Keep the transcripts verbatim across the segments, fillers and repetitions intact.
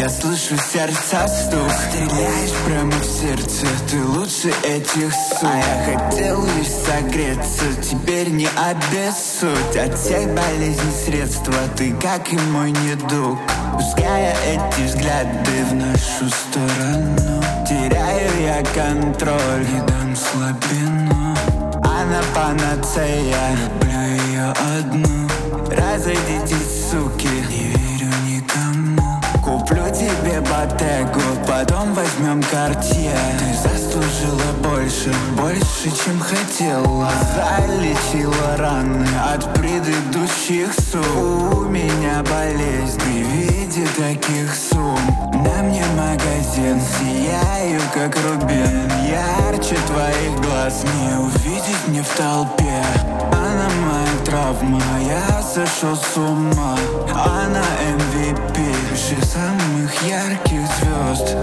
Я слышу сердца стук. Стреляешь прямо в сердце, ты лучше этих сук. А я хотел лишь согреться, теперь не обессудь. От всех болезней средства, ты как и мой недуг. Пуская эти взгляды в нашу сторону, теряю я контроль и дам слабину. Она панацея, люблю ее одну. Разойдитесь, суки, не верю никому. Куплю тебе Bottega, потом возьмем Cartier. Ты заслужила больше, больше, чем хотела. Залечила раны от предыдущих сук. У меня болезнь при виде таких сумм. На мне магазин, сияю как рубин. Ярче твоих глаз не увидеть мне в толпе. Она моя травма, я сошел с ума. Она эм ви пи, выше самых ярких звезд.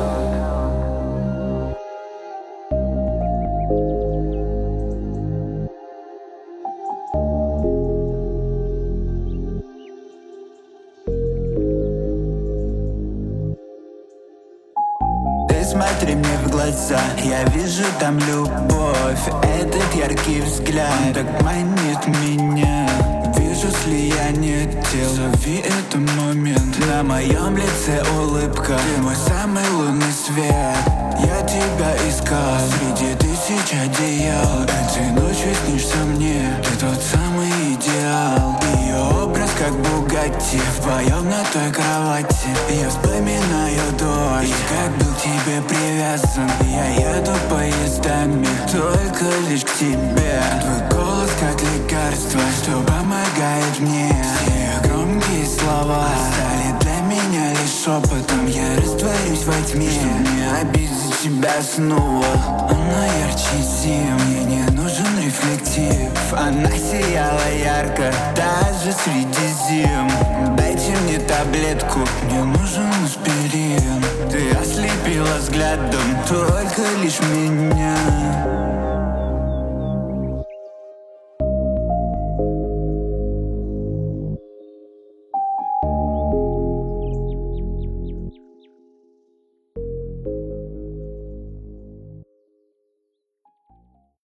Смотри мне в глаза, я вижу там любовь. Этот яркий взгляд, он так манит меня. Вижу слияние тел, зови это момент. На моем лице улыбка, ты мой самый лунный свет. Я тебя искал среди тысяч одеял. Этой ночью снишься мне, ты тот самый идеал. Ее образ как Бугатти, вдвоем на той кровати. Я вспоминаю дождь, как был к тебе привязан. Я еду поездами, только лишь к тебе. Твой голос как лекарство, что помогает мне. Все громкие слова стали для меня лишь шепотом. Я растворюсь во тьме, чтобы не обидеть тебя снова. Она ярче зим, мне не нужен рефлектив. Она сияла ярко, даже среди зим. Дайте мне таблетку, мне нужен аспирин. Ты ослепила взглядом только лишь меня.